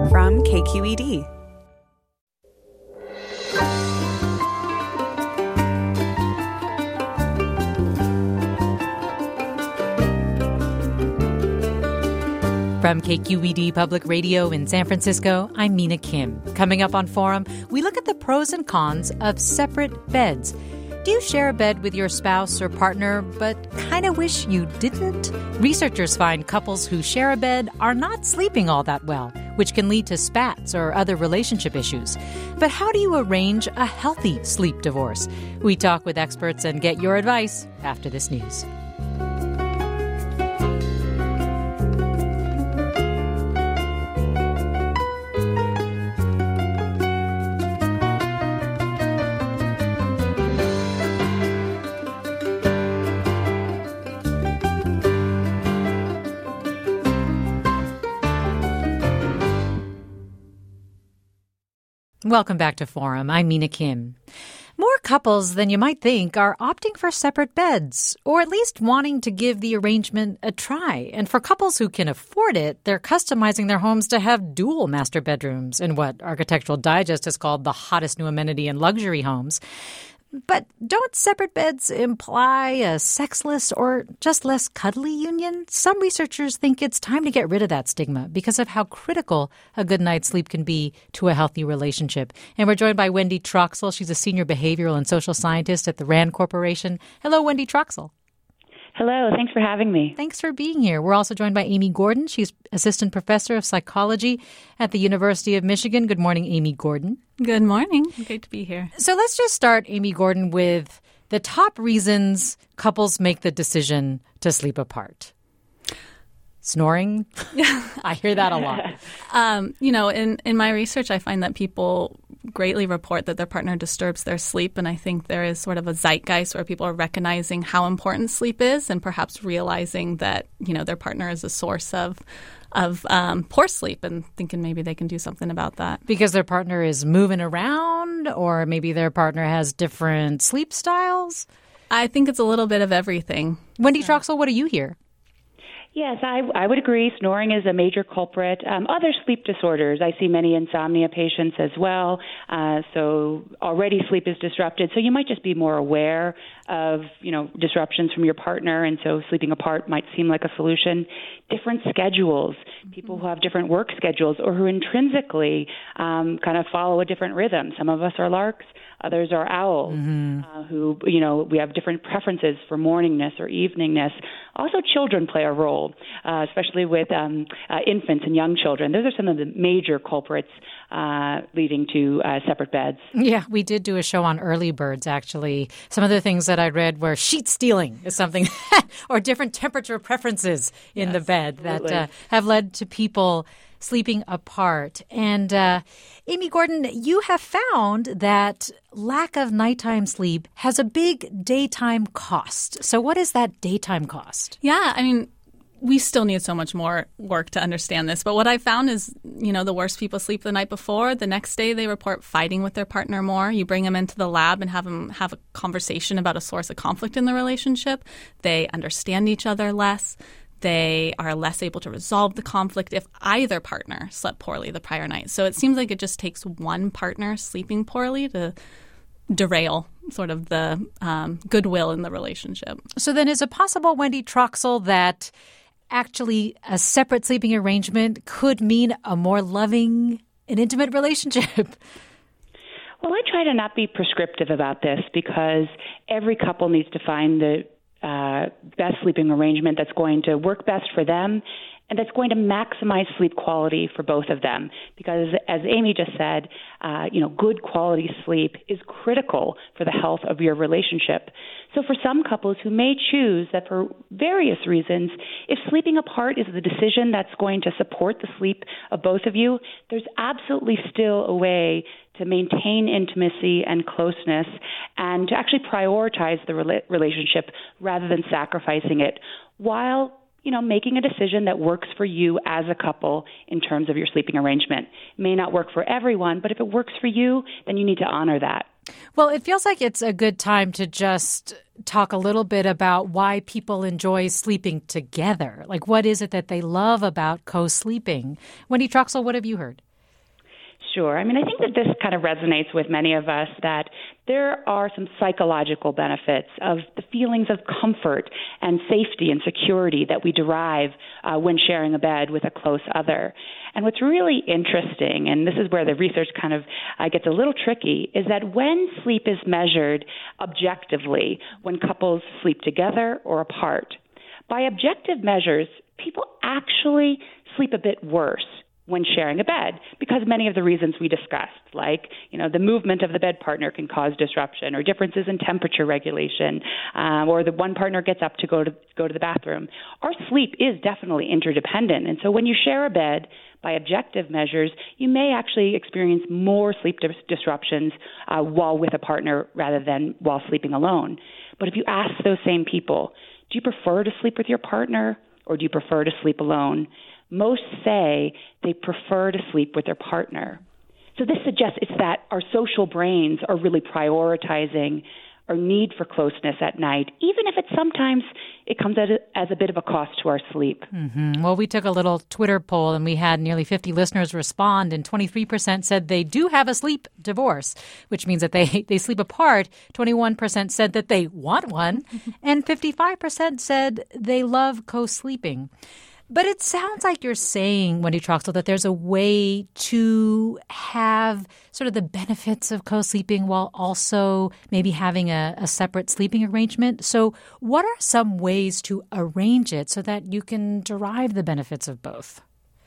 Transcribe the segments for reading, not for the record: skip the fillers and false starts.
from KQED. From KQED Public Radio in San Francisco, I'm Mina Kim. Coming up on Forum, we look at the pros and cons of separate beds. Do you share a bed with your spouse or partner, but kind of wish you didn't? Researchers find couples who share a bed are not sleeping all that well, which can lead to spats or other relationship issues. But how do you arrange a healthy sleep divorce? We talk with experts and get your advice after this news. Welcome back to Forum. I'm Mina Kim. More couples than you might think are opting for separate beds, or at least wanting to give the arrangement a try. And for couples who can afford it, they're customizing their homes to have dual master bedrooms in what Architectural Digest has called the hottest new amenity in luxury homes. But don't separate beds imply a sexless or just less cuddly union? Some researchers think it's time to get rid of that stigma because of how critical a good night's sleep can be to a healthy relationship. And we're joined by Wendy Troxel. She's a senior behavioral and social scientist at the RAND Corporation. Hello, Wendy Troxel. Hello, thanks for having me. Thanks for being here. We're also joined by Amy Gordon. She's assistant professor of psychology at the University of Michigan. Good morning, Amy Gordon. Good morning. Great to be here. So let's just start, Amy Gordon, with the top reasons couples make the decision to sleep apart. Snoring? I hear that a lot. In my research, I find that people greatly report that their partner disturbs their sleep. And I think there is sort of a zeitgeist where people are recognizing how important sleep is and perhaps realizing that, their partner is a source of poor sleep and thinking maybe they can do something about that. Because their partner is moving around, or maybe their partner has different sleep styles? I think it's a little bit of everything. Wendy Troxel, what do you hear? Yes, I would agree. Snoring is a major culprit. Other sleep disorders, I see many insomnia patients as well. So already sleep is disrupted. So you might just be more aware of, disruptions from your partner. And so sleeping apart might seem like a solution. Different schedules, people who have different work schedules or who intrinsically kind of follow a different rhythm. Some of us are larks. Others are owls who, we have different preferences for morningness or eveningness. Also, children play a role, especially with infants and young children. Those are some of the major culprits leading to separate beds. Yeah, we did do a show on early birds, actually. Some of the things that I read were sheet stealing is something, or different temperature preferences in the bed that have led to people sleeping apart. And Amy Gordon, you have found that lack of nighttime sleep has a big daytime cost. So what is that daytime cost? Yeah, we still need so much more work to understand this. But what I found is, the worse people sleep the night before, the next day they report fighting with their partner more. You bring them into the lab and have them have a conversation about a source of conflict in the relationship. They understand each other less. They are less able to resolve the conflict if either partner slept poorly the prior night. So it seems like it just takes one partner sleeping poorly to derail sort of the goodwill in the relationship. So then is it possible, Wendy Troxel, that actually a separate sleeping arrangement could mean a more loving and intimate relationship? Well, I try to not be prescriptive about this because every couple needs to find the best sleeping arrangement that's going to work best for them and that's going to maximize sleep quality for both of them. Because as Amy just said, good quality sleep is critical for the health of your relationship. So for some couples who may choose that for various reasons, if sleeping apart is the decision that's going to support the sleep of both of you, there's absolutely still a way to maintain intimacy and closeness and to actually prioritize the relationship rather than sacrificing it while making a decision that works for you as a couple in terms of your sleeping arrangement. It may not work for everyone, but if it works for you, then you need to honor that. Well, it feels like it's a good time to just talk a little bit about why people enjoy sleeping together. Like, what is it that they love about co-sleeping? Wendy Troxel, what have you heard? Sure. I mean, I think that this kind of resonates with many of us, that there are some psychological benefits of the feelings of comfort and safety and security that we derive when sharing a bed with a close other. And what's really interesting, and this is where the research kind of gets a little tricky, is that when sleep is measured objectively, when couples sleep together or apart, by objective measures, people actually sleep a bit worse when sharing a bed, because many of the reasons we discussed, like, the movement of the bed partner can cause disruption, or differences in temperature regulation, or the one partner gets up to go to the bathroom. Our sleep is definitely interdependent, and so when you share a bed, by objective measures, you may actually experience more sleep disruptions while with a partner rather than while sleeping alone. But if you ask those same people, do you prefer to sleep with your partner or do you prefer to sleep alone? Most say they prefer to sleep with their partner. So this suggests it's that our social brains are really prioritizing our need for closeness at night, even if sometimes it comes as a bit of a cost to our sleep. Mm-hmm. Well, we took a little Twitter poll and we had nearly 50 listeners respond, and 23% said they do have a sleep divorce, which means that they sleep apart. 21% said that they want one, and 55% said they love co-sleeping. But it sounds like you're saying, Wendy Troxel, that there's a way to have sort of the benefits of co-sleeping while also maybe having a separate sleeping arrangement. So what are some ways to arrange it so that you can derive the benefits of both?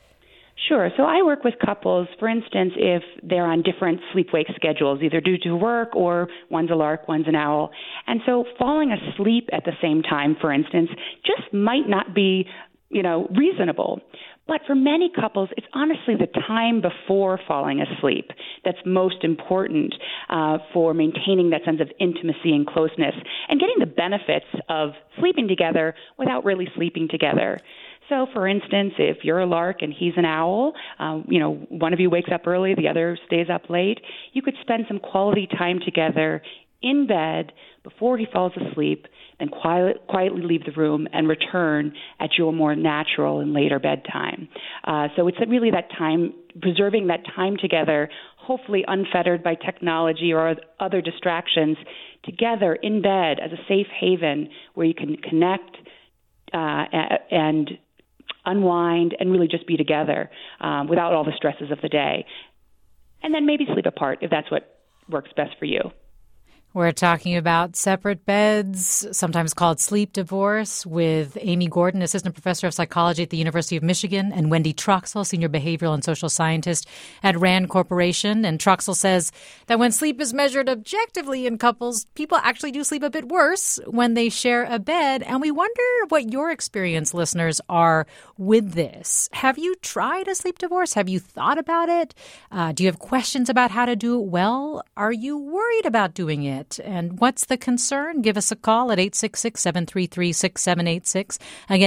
Sure. So I work with couples, for instance, if they're on different sleep-wake schedules, either due to work or one's a lark, one's an owl. And so falling asleep at the same time, for instance, just might not be reasonable. But for many couples, it's honestly the time before falling asleep that's most important for maintaining that sense of intimacy and closeness and getting the benefits of sleeping together without really sleeping together. So, for instance, if you're a lark and he's an owl, one of you wakes up early, the other stays up late, you could spend some quality time together in bed before he falls asleep, then quietly leave the room and return at your more natural and later bedtime. So it's really that time, preserving that time together, hopefully unfettered by technology or other distractions, together in bed as a safe haven where you can connect and unwind and really just be together without all the stresses of the day. And then maybe sleep apart if that's what works best for you. We're talking about separate beds, sometimes called sleep divorce, with Amy Gordon, assistant professor of psychology at the University of Michigan, and Wendy Troxel, senior behavioral and social scientist at RAND Corporation. And Troxel says that when sleep is measured objectively in couples, people actually do sleep a bit worse when they share a bed. And we wonder what your experience, listeners, are with this. Have you tried a sleep divorce? Have you thought about it? Do you have questions about how to do it well? Are you worried about doing it? And what's the concern? Give us a call at 866-733-6786. Again,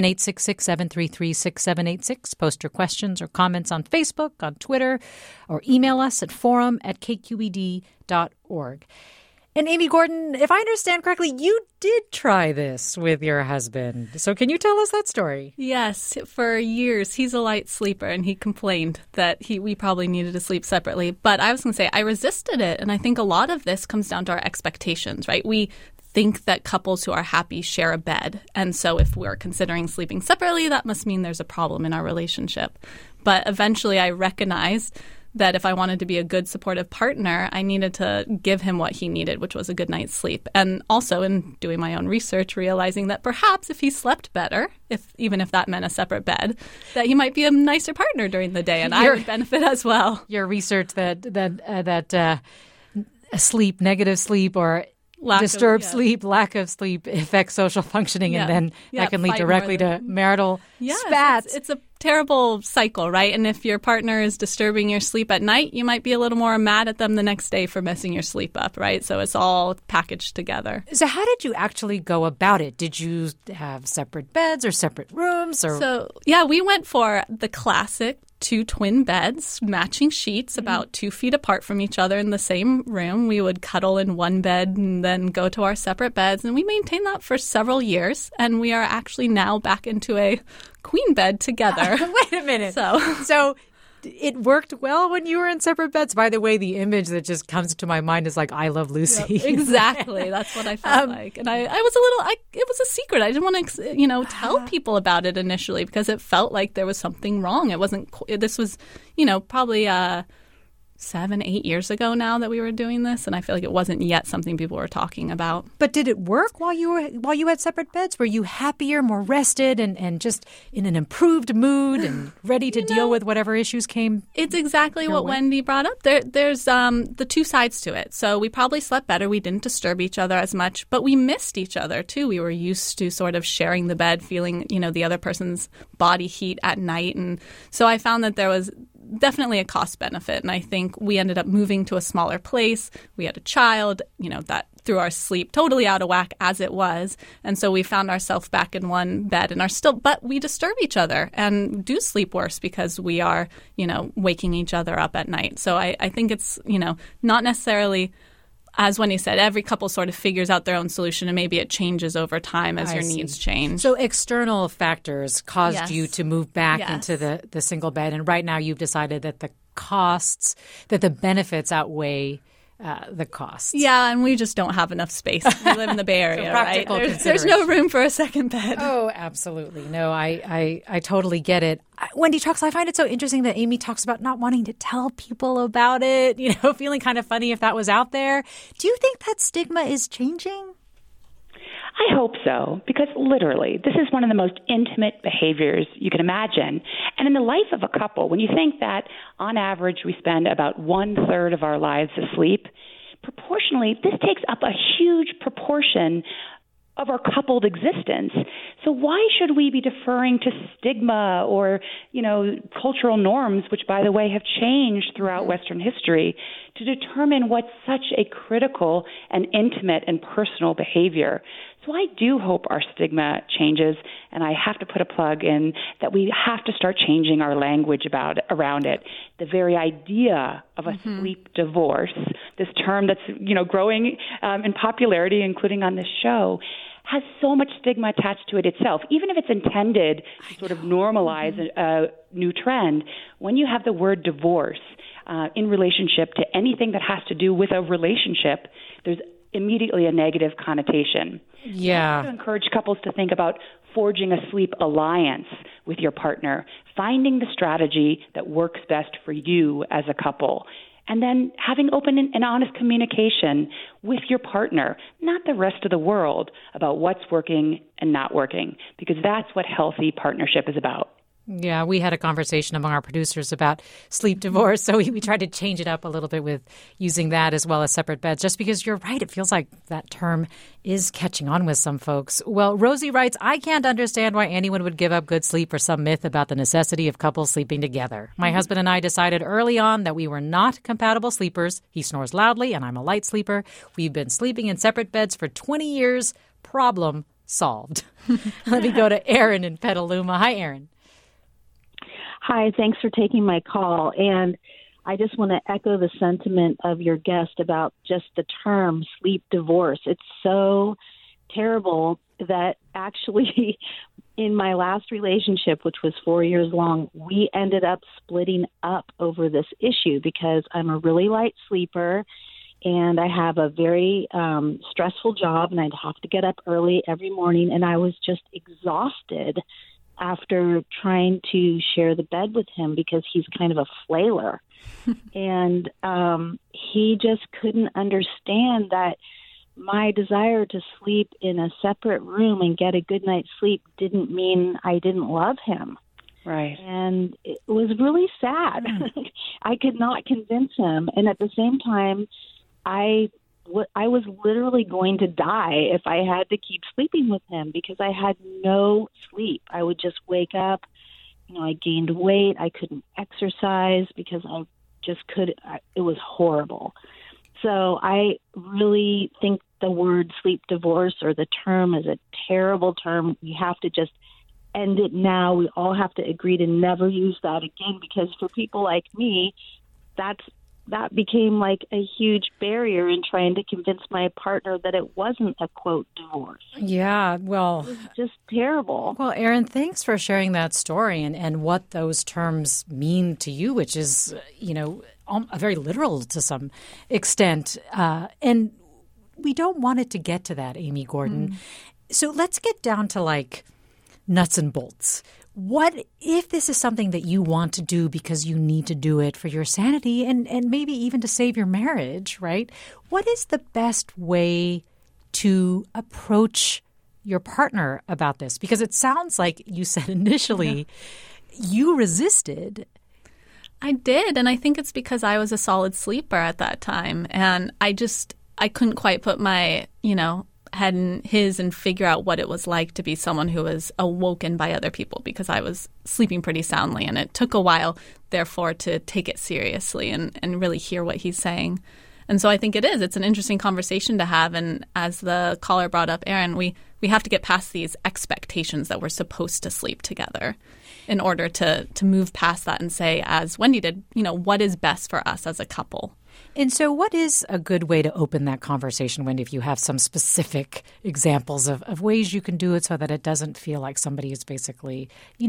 866-733-6786. Post your questions or comments on Facebook, on Twitter, or email us at forum@kqed.org. And Amy Gordon, if I understand correctly, you did try this with your husband. So can you tell us that story? Yes. For years, he's a light sleeper, and he complained that we probably needed to sleep separately. But I was going to say, I resisted it. And I think a lot of this comes down to our expectations, right? We think that couples who are happy share a bed. And so if we're considering sleeping separately, that must mean there's a problem in our relationship. But eventually I recognized that if I wanted to be a good supportive partner, I needed to give him what he needed, which was a good night's sleep. And also in doing my own research, realizing that perhaps if he slept better, even if that meant a separate bed, that he might be a nicer partner during the day, and I would benefit as well. Your research that sleep, negative sleep, or disturbed sleep, lack of sleep affects social functioning, and then that can lead directly to marital spats. It's a terrible cycle, right? And if your partner is disturbing your sleep at night, you might be a little more mad at them the next day for messing your sleep up, right? So it's all packaged together. So how did you actually go about it? Did you have separate beds or separate rooms? So, we went for the classic 2 twin beds, matching sheets, about 2 feet apart from each other in the same room. We would cuddle in one bed and then go to our separate beds. And we maintained that for several years. And we are actually now back into a queen bed together. Wait a minute. So it worked well when you were in separate beds. By the way, the image that just comes to my mind is like I Love Lucy. Yep, exactly. That's what I felt like. And I was it was a secret. I didn't want to, tell people about it initially because it felt like there was something wrong. This was, probably 7-8 years ago now that we were doing this, and I feel like it wasn't yet something people were talking about. But did it work while you had separate beds? Were you happier, more rested, and just in an improved mood and ready to deal with whatever issues came? It's exactly what Wendy brought up. There's the two sides to it. So we probably slept better. We didn't disturb each other as much, but we missed each other too. We were used to sort of sharing the bed, feeling the other person's body heat at night, and so I found that there was definitely a cost benefit. And I think we ended up moving to a smaller place. We had a child, that threw our sleep totally out of whack as it was. And so we found ourselves back in one bed and but we disturb each other and do sleep worse because we are, waking each other up at night. So I think it's, not necessarily, as Wendy said, every couple sort of figures out their own solution, and maybe it changes over time as your needs change. So external factors caused you to move back into the single bed, and right now you've decided that the benefits outweigh the costs. Yeah, and we just don't have enough space. We live in the Bay Area, right? There's no room for a second bed. Oh, absolutely. No, I totally get it. Wendy Trucks, I find it so interesting that Amy talks about not wanting to tell people about it, feeling kind of funny if that was out there. Do you think that stigma is changing? I hope so, because literally, this is one of the most intimate behaviors you can imagine. And in the life of a couple, when you think that on average we spend about 1/3 of our lives asleep, proportionally, this takes up a huge proportion of our coupled existence. So why should we be deferring to stigma or, cultural norms, which, by the way, have changed throughout Western history, to determine what's such a critical and intimate and personal behavior? So I do hope our stigma changes, and I have to put a plug in that we have to start changing our language around it. The very idea of a sleep divorce, this term that's growing in popularity, including on this show, has so much stigma attached to it itself. Even if it's intended to sort of normalize a new trend, when you have the word divorce in relationship to anything that has to do with a relationship, there's immediately a negative connotation. Yeah. I also encourage couples to think about forging a sleep alliance with your partner, finding the strategy that works best for you as a couple, and then having open and honest communication with your partner, not the rest of the world, about what's working and not working, because that's what healthy partnership is about. Yeah, we had a conversation among our producers about sleep divorce, so we tried to change it up a little bit with using that as well as separate beds, just because you're right. It feels like that term is catching on with some folks. Well, Rosie writes, I can't understand why anyone would give up good sleep for some myth about the necessity of couples sleeping together. My husband and I decided early on that we were not compatible sleepers. He snores loudly and I'm a light sleeper. We've been sleeping in separate beds for 20 years. Problem solved. Let me go to Erin in Petaluma. Hi, Erin. Hi, thanks for taking my call. And I just want to echo the sentiment of your guest about just the term sleep divorce. It's so terrible that actually in my last relationship, which was 4 years long, we ended up splitting up over this issue because I'm a really light sleeper and I have a very stressful job and I'd have to get up early every morning. And I was just exhausted after trying to share the bed with him because he's kind of a flailer. And he just couldn't understand that my desire to sleep in a separate room and get a good night's sleep didn't mean I didn't love him. Right. And it was really sad. I could not convince him. And at the same time, I was literally going to die if I had to keep sleeping with him because I had no sleep. I would just wake up, I gained weight. I couldn't exercise because I just it was horrible. So I really think the word sleep divorce or the term is a terrible term. We have to just end it now. We all have to agree to never use that again because for people like me, that's that became like a huge barrier in trying to convince my partner that it wasn't a, quote, divorce. Yeah, well, it was just terrible. Well, Erin, thanks for sharing that story and what those terms mean to you, which is, very literal to some extent. And we don't want it to get to that, Amy Gordon. So let's get down to like nuts and bolts. What if this is something that you want to do because you need to do it for your sanity and maybe even to save your marriage, right? What is the best way to approach your partner about this? Because it sounds like you said initially you resisted. I did, and I think it's because I was a solid sleeper at that time, and I couldn't quite put my, head in his and figure out what it was like to be someone who was awoken by other people, because I was sleeping pretty soundly, and it took a while, therefore, to take it seriously and really hear what he's saying. And so I think it's an interesting conversation to have. And as the caller brought up, Erin, we have to get past these expectations that we're supposed to sleep together in order to move past that and say, as Wendy did, what is best for us as a couple. And so what is a good way to open that conversation, Wendy, if you have some specific examples of ways you can do it so that it doesn't feel like somebody is basically,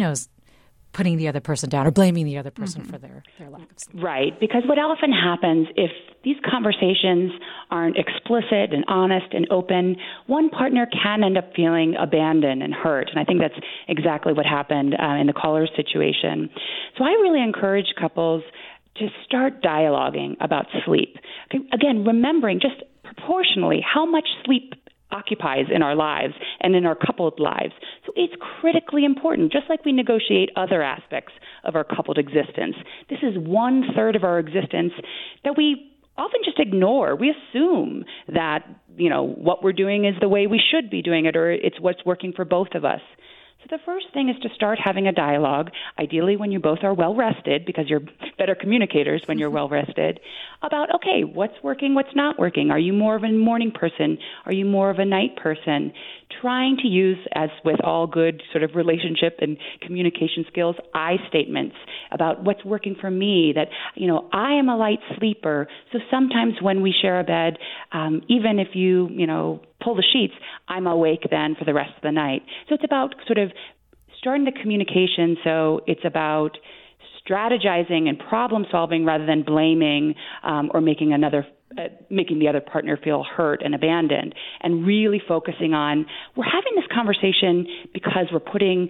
putting the other person down or blaming the other person for their lack of sleep? Right, because what often happens if these conversations aren't explicit and honest and open, one partner can end up feeling abandoned and hurt. And I think that's exactly what happened in the caller's situation. So I really encourage couples to start dialoguing about sleep. Okay, again, remembering just proportionally how much sleep occupies in our lives and in our coupled lives. So it's critically important, just like we negotiate other aspects of our coupled existence. This is 1/3 of our existence that we often just ignore. We assume that, what we're doing is the way we should be doing it, or it's what's working for both of us. So the first thing is to start having a dialogue, ideally when you both are well-rested, because you're better communicators when you're well-rested, about, okay, what's working, what's not working? Are you more of a morning person? Are you more of a night person? Trying to use, as with all good sort of relationship and communication skills, I statements about what's working for me, that, I am a light sleeper. So sometimes when we share a bed, even if you, pull the sheets, I'm awake then for the rest of the night. So it's about sort of starting the communication. So it's about strategizing and problem solving rather than blaming or making the other partner feel hurt and abandoned, and really focusing on, we're having this conversation because we're putting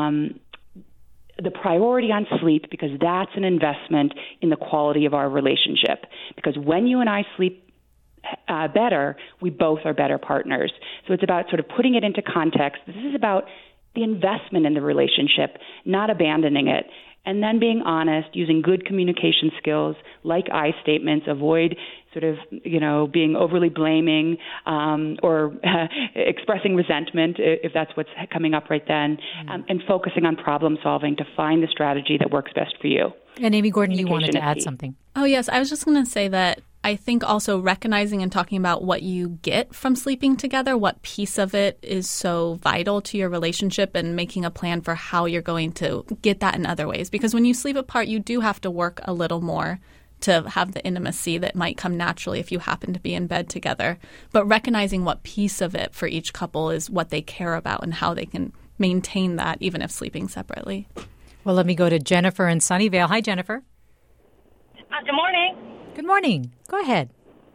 the priority on sleep, because that's an investment in the quality of our relationship. Because when you and I sleep better, we both are better partners. So it's about sort of putting it into context. This is about the investment in the relationship, not abandoning it. And then being honest, using good communication skills like I statements, avoid sort of, being overly blaming or expressing resentment if that's what's coming up right then, and focusing on problem solving to find the strategy that works best for you. And Amy Gordon, you wanted to add something. Oh, yes. I was just going to say that I think also recognizing and talking about what you get from sleeping together, what piece of it is so vital to your relationship, and making a plan for how you're going to get that in other ways. Because when you sleep apart, you do have to work a little more to have the intimacy that might come naturally if you happen to be in bed together. But recognizing what piece of it for each couple is what they care about and how they can maintain that even if sleeping separately. Well, let me go to Jennifer in Sunnyvale. Hi, Jennifer. Good morning. Good morning. Go ahead.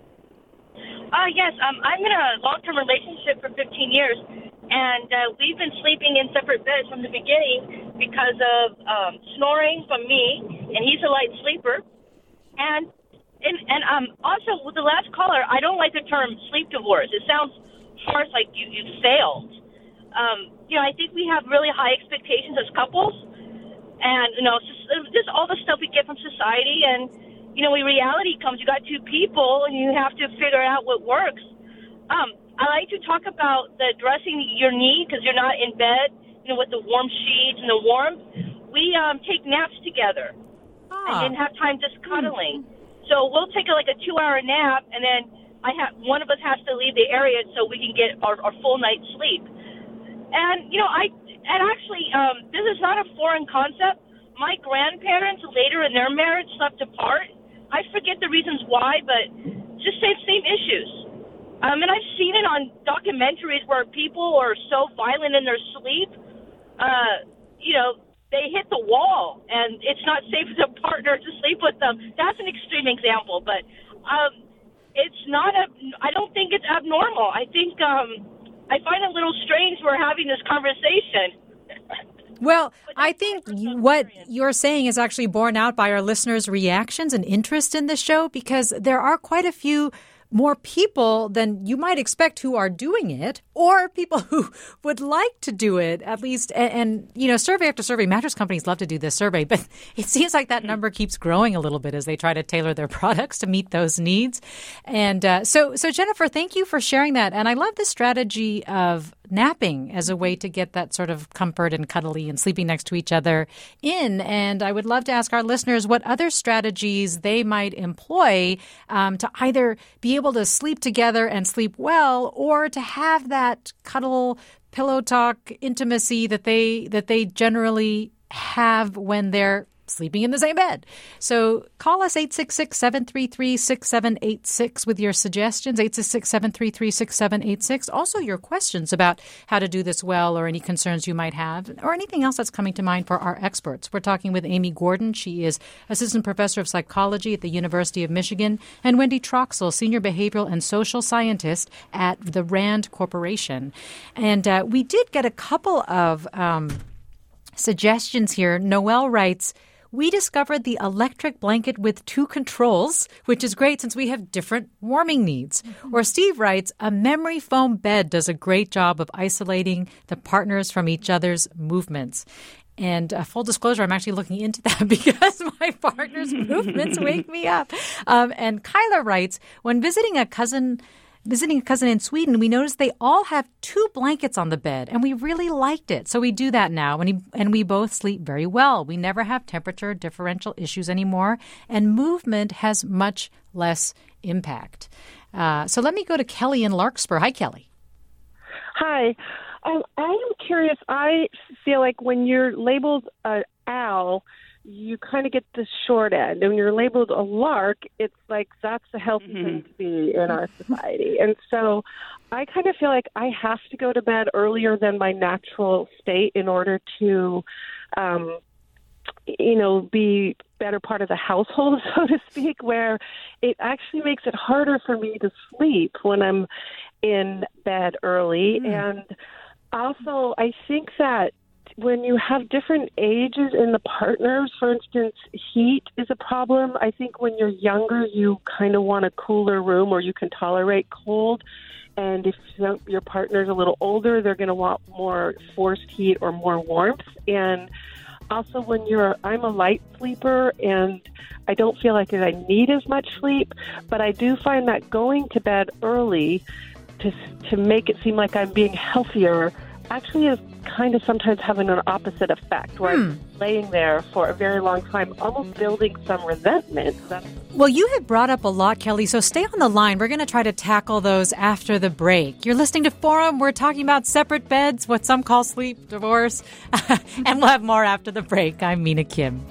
Yes, I'm in a long-term relationship for 15 years, and we've been sleeping in separate beds from the beginning because of snoring from me, and he's a light sleeper. And also with the last caller, I don't like the term sleep divorce. It sounds harsh, like you failed. I think we have really high expectations as couples, and just all the stuff we get from society, and when reality comes, you got two people and you have to figure out what works. I like to talk about the addressing your need because you're not in bed, with the warm sheets and the warmth. We take naps together and then have time just cuddling. So we'll take a 2-hour nap, and then one of us has to leave the area so we can get our full night's sleep. And this is not a foreign concept. My grandparents later in their marriage slept apart I forget the reasons why, but just same issues. And I've seen it on documentaries where people are so violent in their sleep, they hit the wall, and it's not safe for the partner to sleep with them. That's an extreme example, but it's not I don't think it's abnormal. I think I find it a little strange we're having this conversation. Well, I think what you're saying is actually borne out by our listeners' reactions and interest in the show, because there are quite a few more people than you might expect who are doing it, or people who would like to do it, at least. And survey after survey, mattress companies love to do this survey, but it seems like that number keeps growing a little bit as they try to tailor their products to meet those needs. And so Jennifer, thank you for sharing that. And I love the strategy of napping as a way to get that sort of comfort and cuddly and sleeping next to each other in. And I would love to ask our listeners what other strategies they might employ to either be able to sleep together and sleep well, or to have that cuddle, pillow talk, intimacy that they generally have when they're sleeping in the same bed. So call us 866-733-6786 with your suggestions, 866-733-6786. Also your questions about how to do this well, or any concerns you might have, or anything else that's coming to mind for our experts. We're talking with Amy Gordon. She is Assistant Professor of Psychology at the University of Michigan, and Wendy Troxel, Senior Behavioral and Social Scientist at the RAND Corporation. And we did get a couple of suggestions here. Noelle writes, we discovered the electric blanket with 2 controls, which is great since we have different warming needs. Mm-hmm. Or Steve writes, a memory foam bed does a great job of isolating the partners from each other's movements. And full disclosure, I'm actually looking into that because my partner's movements wake me up. And Kyla writes, when visiting a cousin in Sweden, we noticed they all have 2 blankets on the bed, and we really liked it. So we do that now, and we both sleep very well. We never have temperature differential issues anymore, and movement has much less impact. So let me go to Kelly in Larkspur. Hi, Kelly. Hi. I'm curious. I feel like when you're labeled an owl, you kind of get the short end. And when you're labeled a lark, it's like that's the healthy thing to be in our society. And so I kind of feel like I have to go to bed earlier than my natural state in order to, be better part of the household, so to speak, where it actually makes it harder for me to sleep when I'm in bed early. And also, I think that when you have different ages in the partners, for instance, heat is a problem. I think when you're younger, you kind of want a cooler room or you can tolerate cold. And if your partner's a little older, they're going to want more forced heat or more warmth. And also I'm a light sleeper and I don't feel like I need as much sleep, but I do find that going to bed early to make it seem like I'm being healthier actually is kind of sometimes having an opposite effect, where I'm laying there for a very long time, almost building some resentment. Well, you have brought up a lot, Kelly, so stay on the line. We're going to try to tackle those after the break. You're listening to Forum. We're talking about separate beds, what some call sleep divorce, and we'll have more after the break. I'm Mina Kim.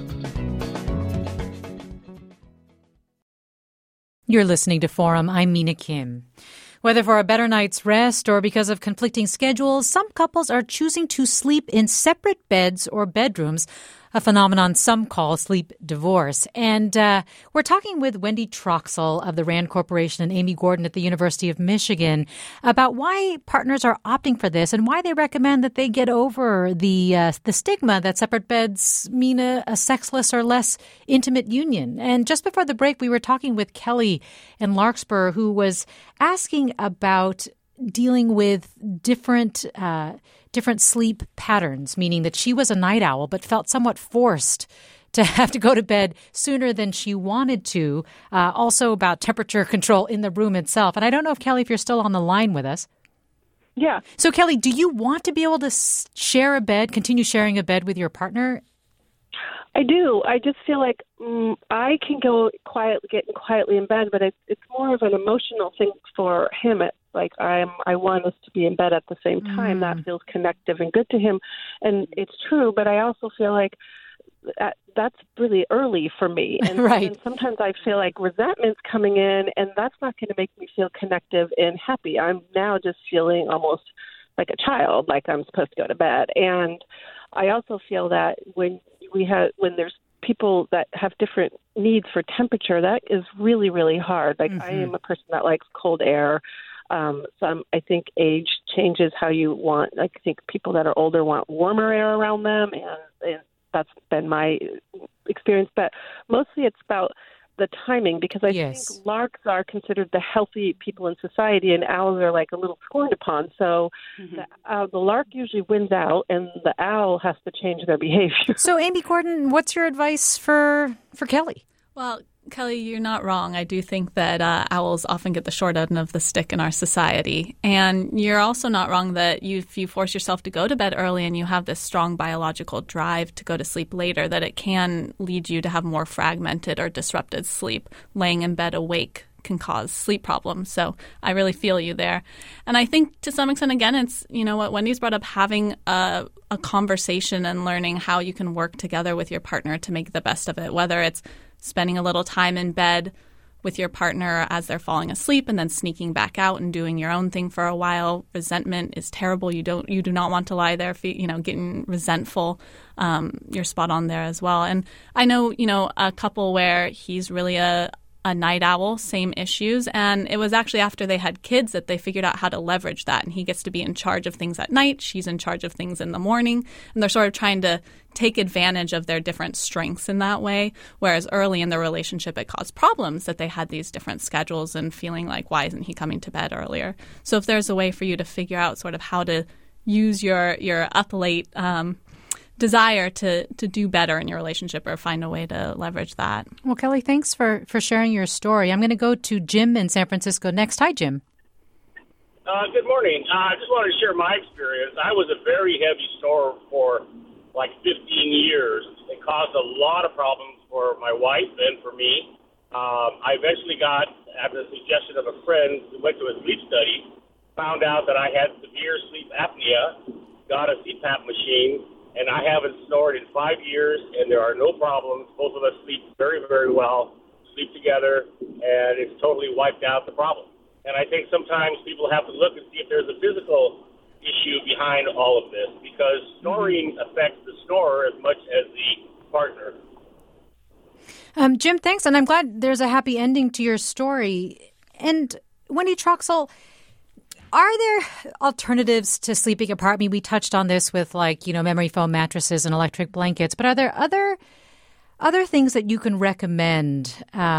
You're listening to Forum. I'm Mina Kim. Whether for a better night's rest or because of conflicting schedules, some couples are choosing to sleep in separate beds or bedrooms, a phenomenon some call sleep divorce. And we're talking with Wendy Troxel of the RAND Corporation and Amy Gordon at the University of Michigan about why partners are opting for this and why they recommend that they get over the stigma that separate beds mean a sexless or less intimate union. And just before the break, we were talking with Kelly in Larkspur, who was asking about dealing with different sleep patterns, meaning that she was a night owl but felt somewhat forced to have to go to bed sooner than she wanted to. Also about temperature control in the room itself. And I don't know if, Kelly, if you're still on the line with us. Yeah. So, Kelly, do you want to be able to share a bed, continue sharing a bed with your partner? I do. I just feel like I can get quietly in bed, but it's more of an emotional thing for him. I want us to be in bed at the same time. That feels connective and good to him, and it's true. But I also feel like that's really early for me. And, right. And sometimes I feel like resentment's coming in, and that's not going to make me feel connective and happy. I'm now just feeling almost like a child, like I'm supposed to go to bed. And I also feel that when there's people that have different needs for temperature, that is really, really hard. Like I am a person that likes cold air. I think age changes how you want. I think people that are older want warmer air around them, and that's been my experience. But mostly it's about the timing, because I think larks are considered the healthy people in society, and owls are like a little scorned upon. So the lark usually wins out, and the owl has to change their behavior. So, Amy Gordon, what's your advice for Kelly? Well, Kelly, you're not wrong. I do think that owls often get the short end of the stick in our society. And you're also not wrong that if you force yourself to go to bed early and you have this strong biological drive to go to sleep later, that it can lead you to have more fragmented or disrupted sleep. Laying in bed awake can cause sleep problems. So I really feel you there. And I think to some extent, again, it's, what Wendy's brought up, having a conversation and learning how you can work together with your partner to make the best of it, whether it's spending a little time in bed with your partner as they're falling asleep and then sneaking back out and doing your own thing for a while. Resentment is terrible. You do not want to lie there, getting resentful. You're spot on there as well. And I know, a couple where he's really a night owl, same issues. And it was actually after they had kids that they figured out how to leverage that. And he gets to be in charge of things at night. She's in charge of things in the morning. And they're sort of trying to take advantage of their different strengths in that way. Whereas early in the relationship, it caused problems that they had these different schedules and feeling like, why isn't he coming to bed earlier? So if there's a way for you to figure out sort of how to use your up late desire to do better in your relationship, or find a way to leverage that. Well, Kelly, thanks for sharing your story. I'm going to go to Jim in San Francisco next. Hi, Jim. Good morning. I just wanted to share my experience. I was a very heavy snorer for like 15 years. It caused a lot of problems for my wife and for me. I eventually got, at the suggestion of a friend who went to a sleep study, found out that I had severe sleep apnea, got a CPAP machine, and I haven't snored in 5 years, and there are no problems. Both of us sleep very, very well, sleep together, and it's totally wiped out the problem. And I think sometimes people have to look and see if there's a physical issue behind all of this, because snoring affects the snorer as much as the partner. Jim, thanks, and I'm glad there's a happy ending to your story. And Wendy Troxel, are there alternatives to sleeping apart? I mean, we touched on this with memory foam mattresses and electric blankets, but are there other things that you can recommend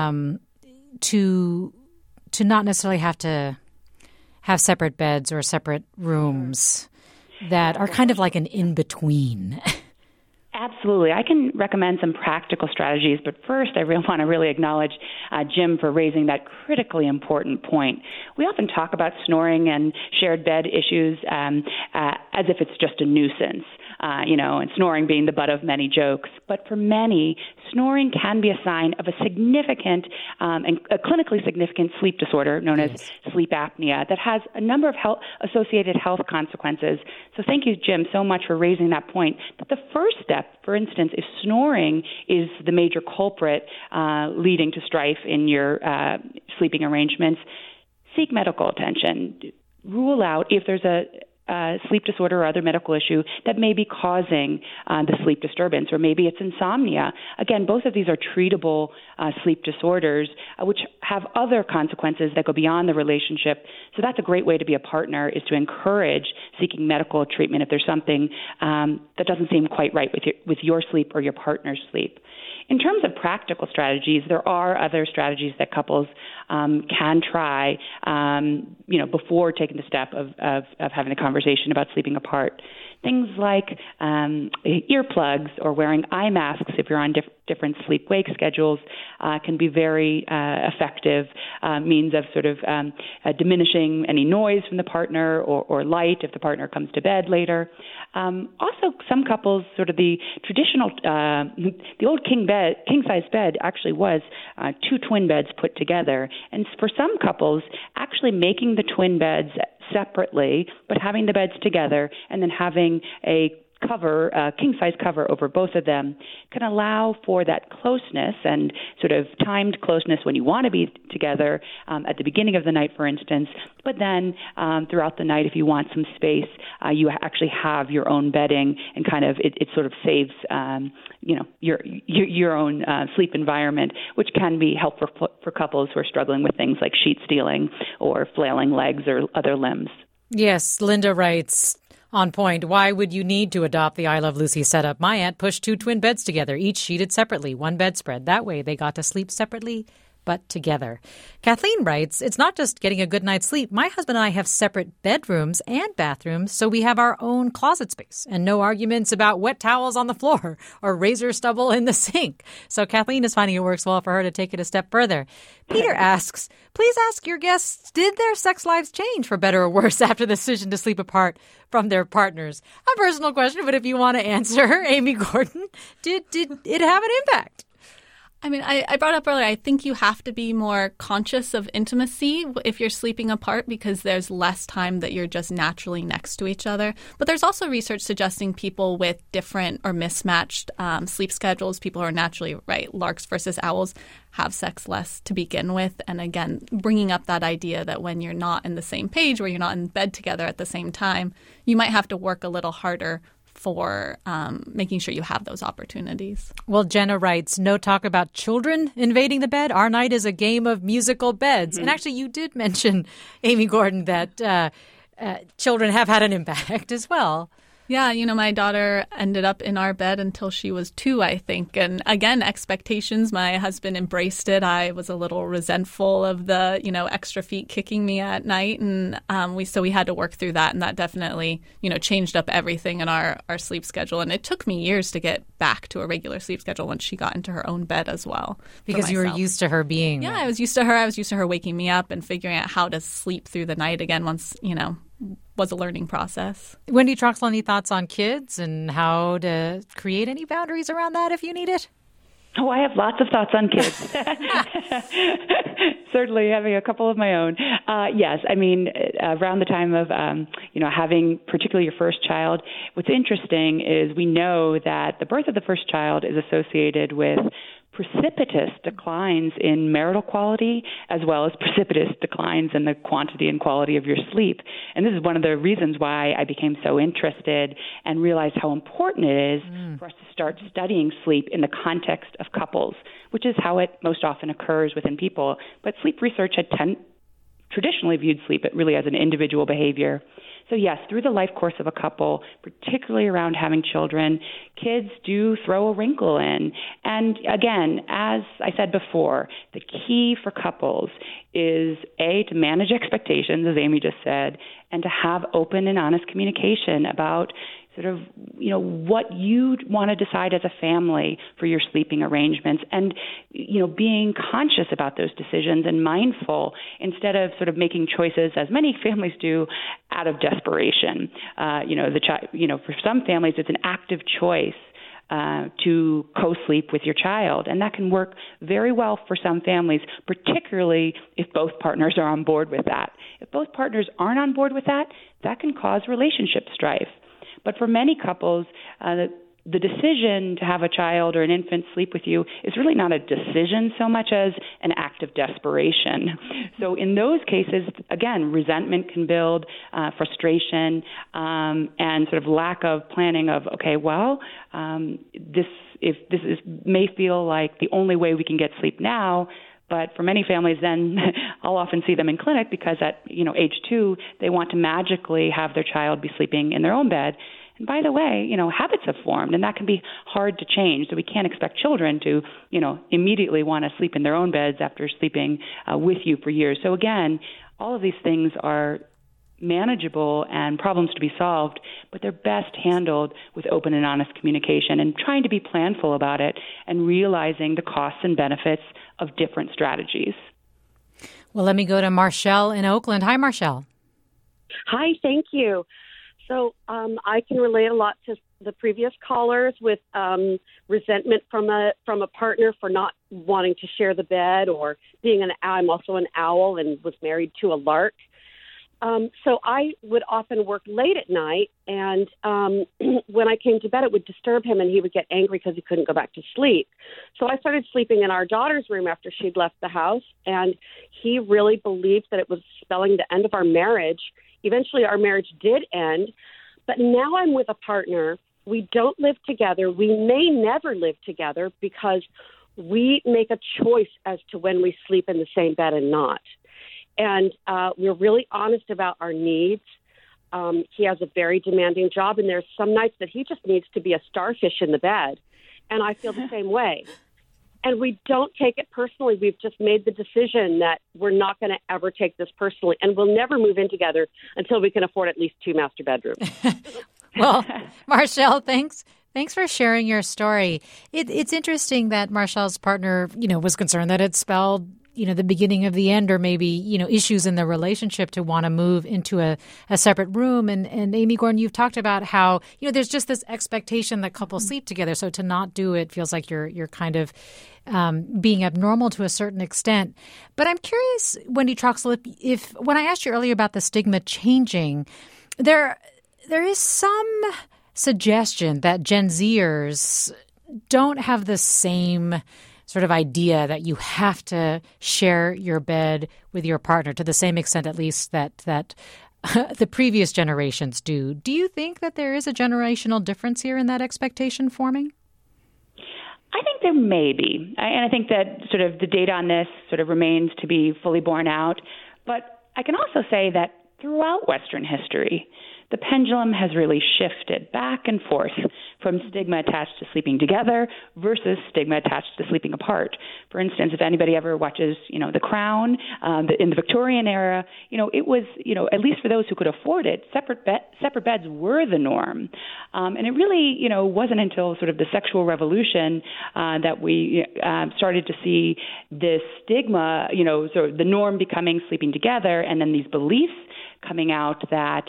to not necessarily have to have separate beds or separate rooms that are kind of like an in-between? Absolutely. I can recommend some practical strategies, but first I want to really acknowledge Jim for raising that critically important point. We often talk about snoring and shared bed issues as if it's just a nuisance, and snoring being the butt of many jokes. But for many, snoring can be a sign of a significant and a clinically significant sleep disorder known as sleep apnea that has a number of associated health consequences. So thank you, Jim, so much for raising that point. But the first step, for instance, if snoring is the major culprit leading to strife in your sleeping arrangements, seek medical attention. Rule out if there's a sleep disorder or other medical issue that may be causing the sleep disturbance, or maybe it's insomnia. Again, both of these are treatable sleep disorders, which have other consequences that go beyond the relationship. So that's a great way to be a partner, is to encourage seeking medical treatment if there's something that doesn't seem quite right with your sleep or your partner's sleep. In terms of practical strategies, there are other strategies that couples can try, before taking the step of having a conversation about sleeping apart. Things like earplugs or wearing eye masks if you're on different sleep-wake schedules can be very effective means of sort of diminishing any noise from the partner or light if the partner comes to bed later. Also, some couples, sort of the traditional, the old king-size bed actually was two twin beds put together. And for some couples, actually making the twin beds separately, but having the beds together and then having a cover, king-size cover over both of them, can allow for that closeness and sort of timed closeness when you want to be together at the beginning of the night, for instance. But then throughout the night, if you want some space, you actually have your own bedding, and kind of it sort of saves your own sleep environment, which can be helpful for couples who are struggling with things like sheet stealing or flailing legs or other limbs. Yes, Linda writes, on point, why would you need to adopt the I Love Lucy setup? My aunt pushed 2 twin beds together, each sheeted separately, one bedspread. That way they got to sleep separately but together. Kathleen writes, it's not just getting a good night's sleep. My husband and I have separate bedrooms and bathrooms, so we have our own closet space and no arguments about wet towels on the floor or razor stubble in the sink. So Kathleen is finding it works well for her to take it a step further. Peter asks, please ask your guests, did their sex lives change for better or worse after the decision to sleep apart from their partners? A personal question, but if you want to answer, Amy Gordon, did it have an impact? I mean, I brought up earlier, I think you have to be more conscious of intimacy if you're sleeping apart because there's less time that you're just naturally next to each other. But there's also research suggesting people with different or mismatched sleep schedules, people who are naturally, larks versus owls, have sex less to begin with. And again, bringing up that idea that when you're not in the same page, where you're not in bed together at the same time, you might have to work a little harder for making sure you have those opportunities. Well, Jenna writes, no talk about children invading the bed. Our night is a game of musical beds. Mm-hmm. And actually, you did mention, Amy Gordon, that children have had an impact as well. Yeah, my daughter ended up in our bed until she was 2, I think. And again, expectations. My husband embraced it. I was a little resentful of the, extra feet kicking me at night. And we had to work through that. And that definitely, changed up everything in our sleep schedule. And it took me years to get back to a regular sleep schedule once she got into her own bed as well. Because you were used to her being. Yeah, I was used to her. I was used to her waking me up and figuring out how to sleep through the night again once, was a learning process. Wendy Troxel, any thoughts on kids and how to create any boundaries around that if you need it? Oh, I have lots of thoughts on kids. Certainly having a couple of my own. Yes, I mean, around the time of, having particularly your first child, what's interesting is we know that the birth of the first child is associated with precipitous declines in marital quality as well as precipitous declines in the quantity and quality of your sleep. And this is one of the reasons why I became so interested and realized how important it is for us to start studying sleep in the context of couples, which is how it most often occurs within people. But sleep research had traditionally viewed sleep really as an individual behavior. So yes, through the life course of a couple, particularly around having children, kids do throw a wrinkle in. And again, as I said before, the key for couples is A, to manage expectations, as Amy just said, and to have open and honest communication about sort of, what you want to decide as a family for your sleeping arrangements and, being conscious about those decisions and mindful instead of sort of making choices, as many families do, out of desperation. For some families, it's an active choice to co-sleep with your child. And that can work very well for some families, particularly if both partners are on board with that. If both partners aren't on board with that, that can cause relationship strife. But for many couples, the decision to have a child or an infant sleep with you is really not a decision so much as an act of desperation. So in those cases, again, resentment can build, frustration, and sort of lack of planning of, this may feel like the only way we can get sleep now. But for many families, then I'll often see them in clinic because at age 2, they want to magically have their child be sleeping in their own bed. And by the way, habits have formed, and that can be hard to change. So we can't expect children to, immediately want to sleep in their own beds after sleeping with you for years. So again, all of these things are manageable and problems to be solved, but they're best handled with open and honest communication and trying to be planful about it and realizing the costs and benefits of different strategies. Well, let me go to Marshall in Oakland. Hi, Marshall. Hi, thank you. So I can relate a lot to the previous callers with resentment from a partner for not wanting to share the bed or being I'm also an owl and was married to a lark. So I would often work late at night, and when I came to bed, it would disturb him, and he would get angry because he couldn't go back to sleep. So I started sleeping in our daughter's room after she'd left the house, and he really believed that it was spelling the end of our marriage. Eventually, our marriage did end, but now I'm with a partner. We don't live together. We may never live together because we make a choice as to when we sleep in the same bed and not. And we're really honest about our needs. He has a very demanding job, and there's some nights that he just needs to be a starfish in the bed, and I feel the same way. And we don't take it personally. We've just made the decision that we're not going to ever take this personally, and we'll never move in together until we can afford at least 2 master bedrooms. Well, Marshall, thanks for sharing your story. It's interesting that Marshall's partner, was concerned that it spelled the beginning of the end, or maybe, issues in the relationship to want to move into a separate room. And Amy Gordon, you've talked about how, there's just this expectation that couples sleep together. So to not do it feels like you're kind of being abnormal to a certain extent. But I'm curious, Wendy Troxel, if when I asked you earlier about the stigma changing, there is some suggestion that Gen Zers don't have the same sort of idea that you have to share your bed with your partner to the same extent, at least, that the previous generations do. Do you think that there is a generational difference here in that expectation forming? I think there may be. And I think that sort of the data on this sort of remains to be fully borne out. But I can also say that throughout Western history, the pendulum has really shifted back and forth from stigma attached to sleeping together versus stigma attached to sleeping apart. For instance, if anybody ever watches, The Crown, in the Victorian era, it was, at least for those who could afford it, separate beds were the norm. And it really, wasn't until sort of the sexual revolution that we started to see this stigma, sort of the norm becoming sleeping together, and then these beliefs coming out that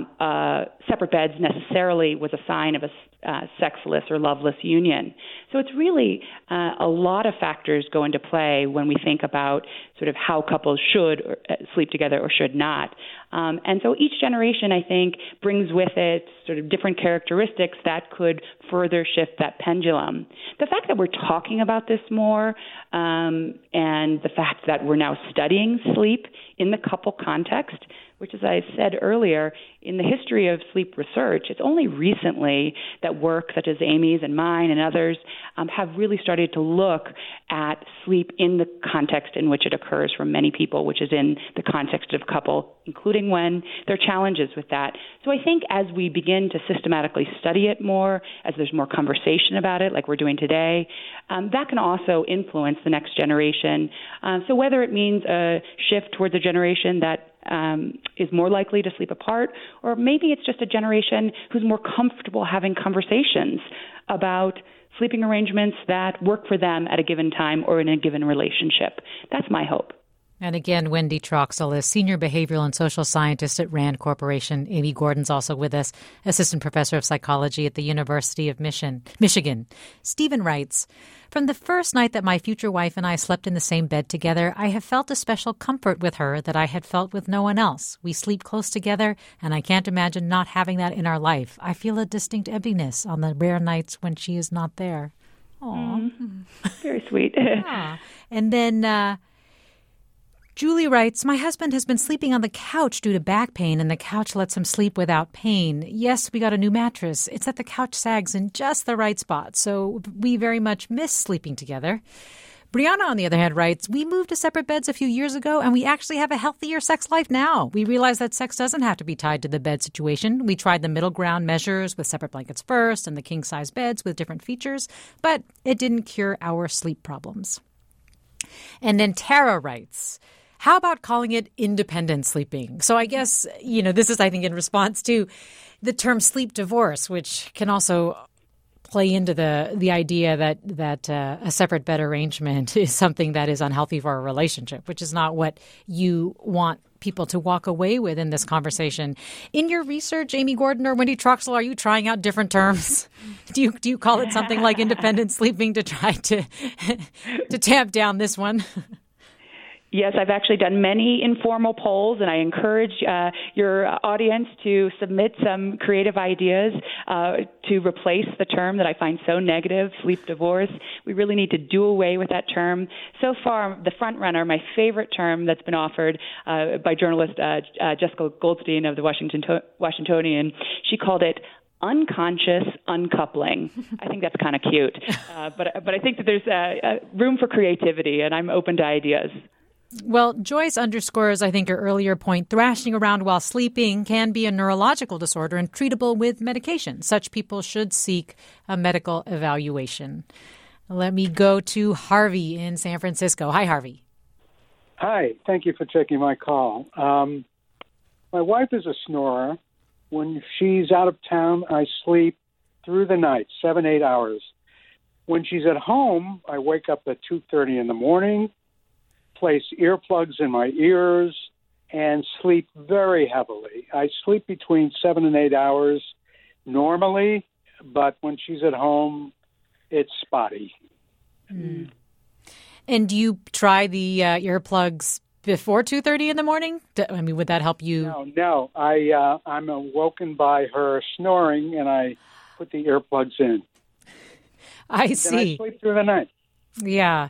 separate beds necessarily was a sign of a sexless or loveless union. So it's really a lot of factors go into play when we think about sort of how couples should sleep together or should not. And so each generation, I think, brings with it sort of different characteristics that could further shift that pendulum. The fact that we're talking about this more and the fact that we're now studying sleep in the couple context, which, as I said earlier, in the history of sleep research, it's only recently that work such as Amy's and mine and others have really started to look at sleep in the context in which it occurs for many people, which is in the context of couple, including when there are challenges with that. So I think as we begin to systematically study it more, as there's more conversation about it, like we're doing today, that can also influence the next generation. So whether it means a shift towards a generation that is more likely to sleep apart, or maybe it's just a generation who's more comfortable having conversations about sleeping arrangements that work for them at a given time or in a given relationship. That's my hope. And again, Wendy Troxel is Senior Behavioral and Social Scientist at RAND Corporation. Amy Gordon's also with us, Assistant Professor of Psychology at the University of Michigan. Stephen writes, "From the first night that my future wife and I slept in the same bed together, I have felt a special comfort with her that I had felt with no one else. We sleep close together, and I can't imagine not having that in our life. I feel a distinct emptiness on the rare nights when she is not there." Aw. Very sweet. Yeah. And then Julie writes, "My husband has been sleeping on the couch due to back pain, and the couch lets him sleep without pain. Yes, we got a new mattress. It's that the couch sags in just the right spot, so we very much miss sleeping together." Brianna, on the other hand, writes, "We moved to separate beds a few years ago, and we actually have a healthier sex life now. We realized that sex doesn't have to be tied to the bed situation. We tried the middle ground measures with separate blankets first and the king-size beds with different features, but it didn't cure our sleep problems." And then Tara writes, "How about calling it independent sleeping?" So I guess, this is, I think, in response to the term sleep divorce, which can also play into the idea that a separate bed arrangement is something that is unhealthy for a relationship, which is not what you want people to walk away with in this conversation. In your research, Amy Gordon or Wendy Troxel, are you trying out different terms? Do you call it something like independent sleeping to try to tamp down this one? Yes, I've actually done many informal polls, and I encourage your audience to submit some creative ideas to replace the term that I find so negative, sleep divorce. We really need to do away with that term. So far, the front runner, my favorite term that's been offered by journalist Jessica Goldstein of the Washingtonian, she called it unconscious uncoupling. I think that's kind of cute, but I think that there's room for creativity, and I'm open to ideas. Well, Joyce underscores, I think, her earlier point, thrashing around while sleeping can be a neurological disorder and treatable with medication. Such people should seek a medical evaluation. Let me go to Harvey in San Francisco. Hi, Harvey. Hi. Thank you for taking my call. My wife is a snorer. When she's out of town, I sleep through the night, 7-8 hours. When she's at home, I wake up at 2:30 in the morning, place earplugs in my ears, and sleep very heavily. I sleep between 7 and 8 hours normally, but when she's at home, it's spotty. Mm. And do you try the earplugs before 2:30 in the morning? I mean, would that help you? No. I'm awoken by her snoring, and I put the earplugs in. I see. Then I sleep through the night. Yeah.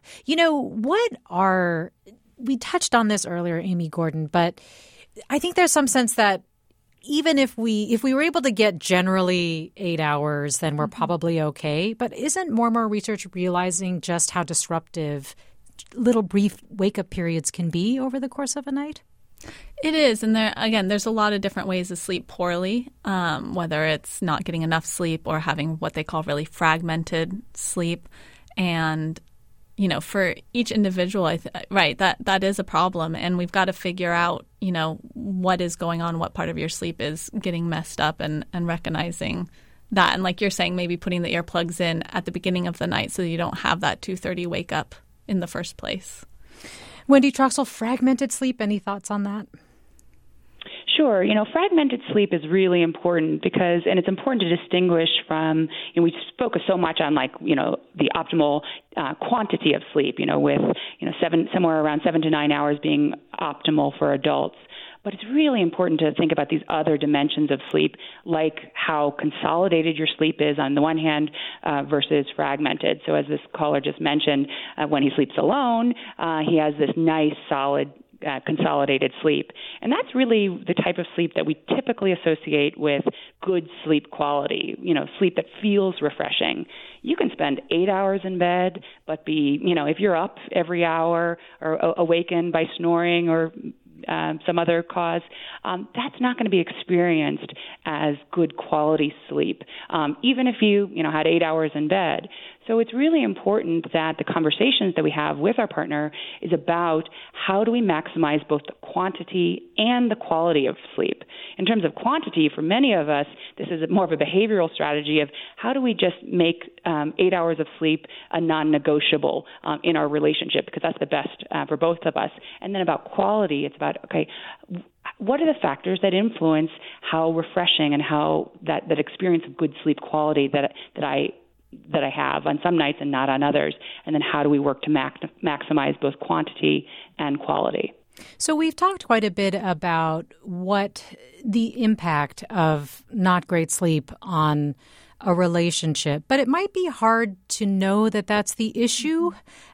We touched on this earlier, Amy Gordon, but I think there's some sense that even if we were able to get generally 8 hours, then we're probably okay. But isn't more and more research realizing just how disruptive little brief wake-up periods can be over the course of a night? It is. And there's a lot of different ways to sleep poorly, whether it's not getting enough sleep or having what they call really fragmented sleep. And, for each individual, that is a problem. And we've got to figure out, what is going on, what part of your sleep is getting messed up and recognizing that. And like you're saying, maybe putting the earplugs in at the beginning of the night so you don't have that 2:30 wake up in the first place. Wendy Troxel, fragmented sleep, any thoughts on that? Sure. Fragmented sleep is really important and it's important to distinguish from, we focus so much on the optimal quantity of sleep, with, somewhere around 7 to 9 hours being optimal for adults. But it's really important to think about these other dimensions of sleep, like how consolidated your sleep is on the one hand versus fragmented. So as this caller just mentioned, when he sleeps alone, he has this nice, solid, consolidated sleep. And that's really the type of sleep that we typically associate with good sleep quality, sleep that feels refreshing. You can spend 8 hours in bed, but if you're up every hour or awakened by snoring or some other cause, that's not going to be experienced as good quality sleep, even if you had 8 hours in bed. So it's really important that the conversations that we have with our partner is about how do we maximize both the quantity and the quality of sleep. In terms of quantity, for many of us, this is more of a behavioral strategy of how do we just make 8 hours of sleep a non-negotiable in our relationship, because that's the best for both of us. And then about quality, it's about, okay, what are the factors that influence how refreshing and how that experience of good sleep quality that I have on some nights and not on others, and then how do we work to maximize both quantity and quality. So we've talked quite a bit about what the impact of not great sleep on a relationship, but it might be hard to know that that's the issue.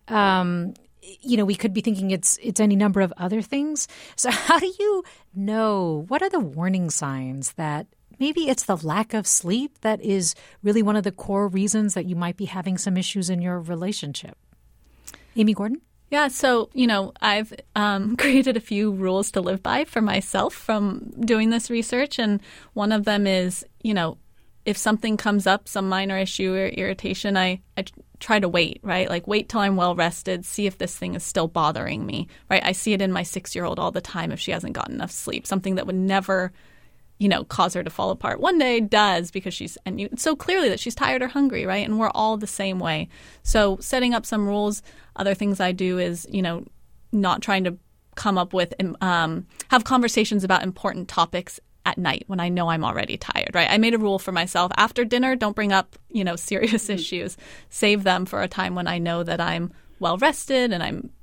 We could be thinking it's any number of other things. So how do you know? What are the warning signs that maybe it's the lack of sleep that is really one of the core reasons that you might be having some issues in your relationship? Amy Gordon? Yeah, so, I've created a few rules to live by for myself from doing this research. And one of them is, if something comes up, some minor issue or irritation, I try to wait, right? Like wait till I'm well rested, see if this thing is still bothering me, right? I see it in my 6-year-old all the time if she hasn't gotten enough sleep, something that would never cause her to fall apart. One day does because it's so clearly that she's tired or hungry, right? And we're all the same way. So setting up some rules. Other things I do is, not trying to come up with, have conversations about important topics at night when I know I'm already tired, right? I made a rule for myself. After dinner, don't bring up, serious issues. Save them for a time when I know that I'm well rested and I'm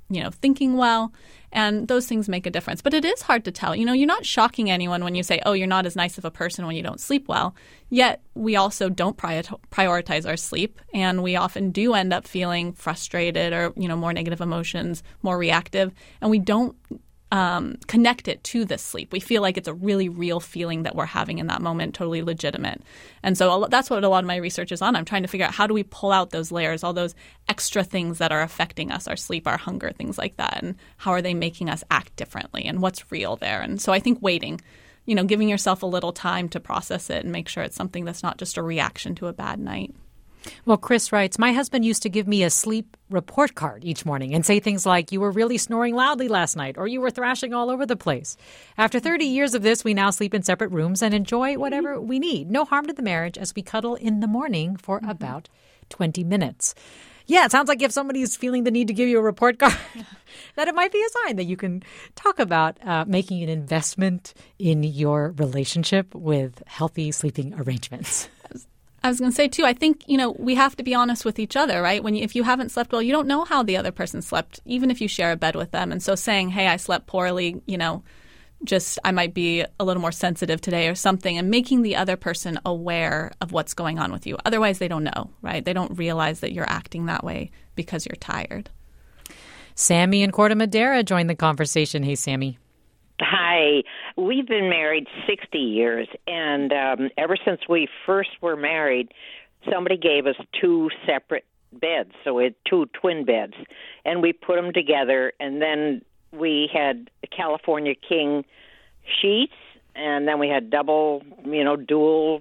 thinking well. And those things make a difference. But it is hard to tell. You're not shocking anyone when you say, oh, you're not as nice of a person when you don't sleep well. Yet we also don't prioritize our sleep. And we often do end up feeling frustrated or, more negative emotions, more reactive. And we don't connect it to the sleep. We feel like it's a really real feeling that we're having in that moment, totally legitimate. And so that's what a lot of my research is on. I'm trying to figure out how do we pull out those layers, all those extra things that are affecting us, our sleep, our hunger, things like that, and how are they making us act differently and what's real there. And so I think waiting, giving yourself a little time to process it and make sure it's something that's not just a reaction to a bad night. Well, Chris writes, my husband used to give me a sleep report card each morning and say things like, you were really snoring loudly last night, or you were thrashing all over the place. After 30 years of this, we now sleep in separate rooms and enjoy whatever we need. No harm to the marriage as we cuddle in the morning for about 20 minutes. Yeah, it sounds like if somebody's feeling the need to give you a report card, that it might be a sign that you can talk about making an investment in your relationship with healthy sleeping arrangements. I was going to say, too, I think, we have to be honest with each other, right? If you haven't slept well, you don't know how the other person slept, even if you share a bed with them. And so saying, hey, I slept poorly, I might be a little more sensitive today or something, and making the other person aware of what's going on with you. Otherwise, they don't know, right? They don't realize that you're acting that way because you're tired. Sammy in Corte Madera joined the conversation. Hey, Sammy. Hi. We've been married 60 years, and ever since we first were married, somebody gave us 2 separate beds, so we had 2 twin beds, and we put them together, and then we had California King sheets, and then we had double, dual,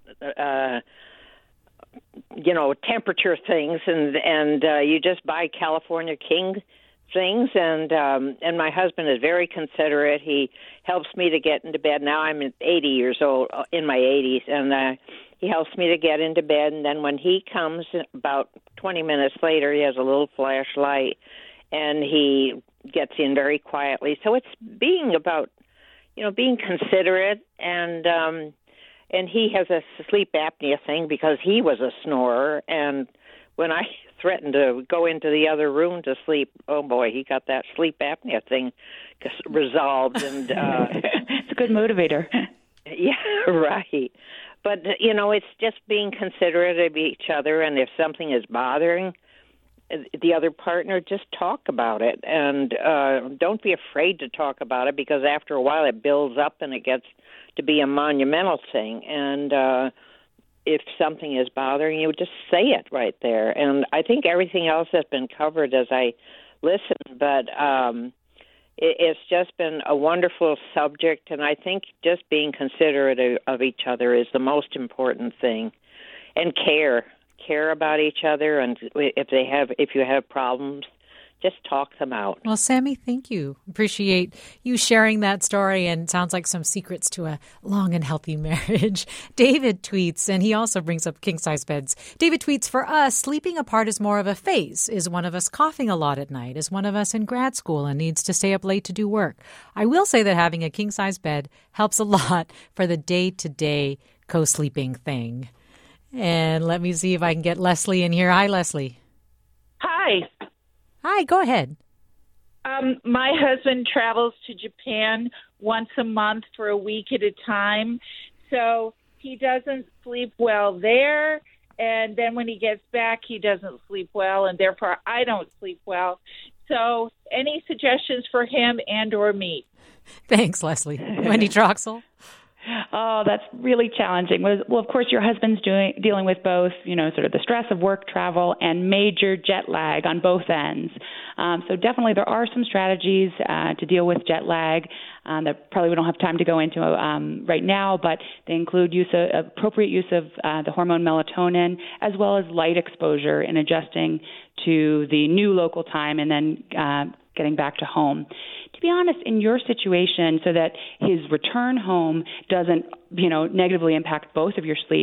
temperature things, and you just buy California King things, and my husband is very considerate. He helps me to get into bed. Now I'm 80 years old, in my 80s, and he helps me to get into bed. And then when he comes about 20 minutes later, he has a little flashlight, and he gets in very quietly. So it's being about, being considerate, and he has a sleep apnea thing because he was a snorer, and when I threatened to go into the other room to sleep, oh boy, he got that sleep apnea thing resolved, and it's a good motivator. Yeah, right. But it's just being considerate of each other, and if something is bothering the other partner, just talk about it, and don't be afraid to talk about it, because after a while it builds up and it gets to be a monumental thing, and if something is bothering you, just say it right there. And I think everything else has been covered as I listen, but it's just been a wonderful subject, and I think just being considerate of each other is the most important thing. And care about each other, and if you have problems, just talk them out. Well, Sammy, thank you. Appreciate you sharing that story, and sounds like some secrets to a long and healthy marriage. David tweets, and he also brings up king-size beds. David tweets, for us, sleeping apart is more of a phase. Is one of us coughing a lot at night? Is one of us in grad school and needs to stay up late to do work? I will say that having a king-size bed helps a lot for the day-to-day co-sleeping thing. And let me see if I can get Leslie in here. Hi, Leslie. Hi. Hi, go ahead. My husband travels to Japan once a month for a week at a time, so he doesn't sleep well there, and then when he gets back, he doesn't sleep well, and therefore I don't sleep well. So any suggestions for him and or me? Thanks, Leslie. Wendy Troxel? Oh, that's really challenging. Well, of course, your husband's dealing with both, sort of the stress of work travel and major jet lag on both ends. So definitely there are some strategies to deal with jet lag that probably we don't have time to go into right now, but they include appropriate use of the hormone melatonin, as well as light exposure in adjusting to the new local time and then getting back to home. To be honest, in your situation, so that his return home doesn't, negatively impact both of your sleep,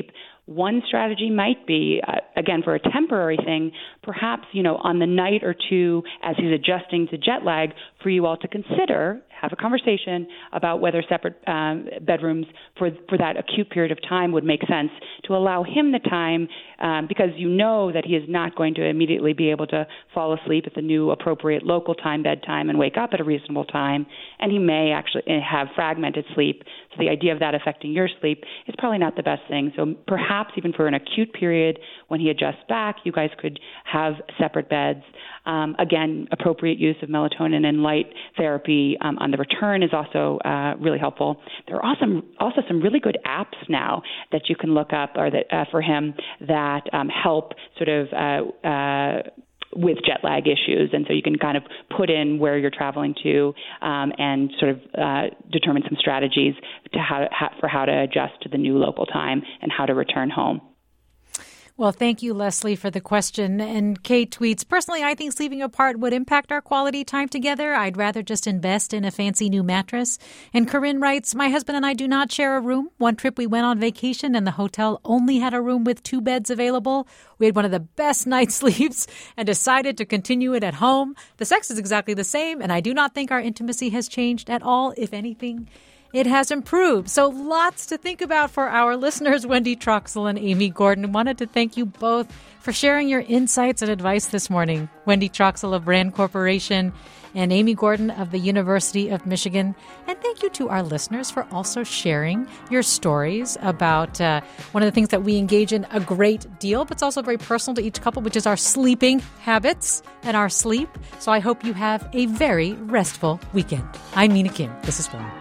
One strategy might be, again, for a temporary thing, perhaps, on the night or two as he's adjusting to jet lag, for you all to consider, have a conversation about whether separate bedrooms for that acute period of time would make sense, to allow him the time, because you know that he is not going to immediately be able to fall asleep at the new appropriate local time, bedtime, and wake up at a reasonable time, and he may actually have fragmented sleep. So the idea of that affecting your sleep is probably not the best thing. So perhaps even for an acute period when he adjusts back, you guys could have separate beds. Again, appropriate use of melatonin and light therapy on the return is also really helpful. There are also some really good apps now that you can look up or that for him that help sort of with jet lag issues. And so you can kind of put in where you're traveling to and sort of determine some strategies to how to adjust to the new local time and how to return home. Well, thank you, Leslie, for the question. And Kate tweets, personally, I think sleeping apart would impact our quality time together. I'd rather just invest in a fancy new mattress. And Corinne writes, my husband and I do not share a room. One trip we went on vacation and the hotel only had a room with 2 beds available. We had one of the best night sleeps and decided to continue it at home. The sex is exactly the same, and I do not think our intimacy has changed at all. If anything, it has improved. So lots to think about for our listeners. Wendy Troxell and Amy Gordon, wanted to thank you both for sharing your insights and advice this morning. Wendy Troxell of Rand Corporation and Amy Gordon of the University of Michigan. And thank you to our listeners for also sharing your stories about one of the things that we engage in a great deal, but it's also very personal to each couple, which is our sleeping habits and our sleep. So I hope you have a very restful weekend. I'm Mina Kim. This is Forum.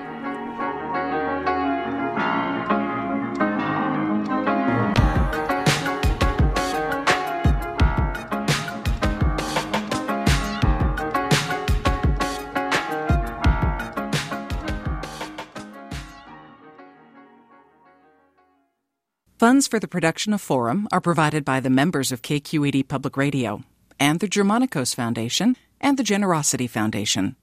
Funds for the production of Forum are provided by the members of KQED Public Radio and the Germanicos Foundation and the Generosity Foundation.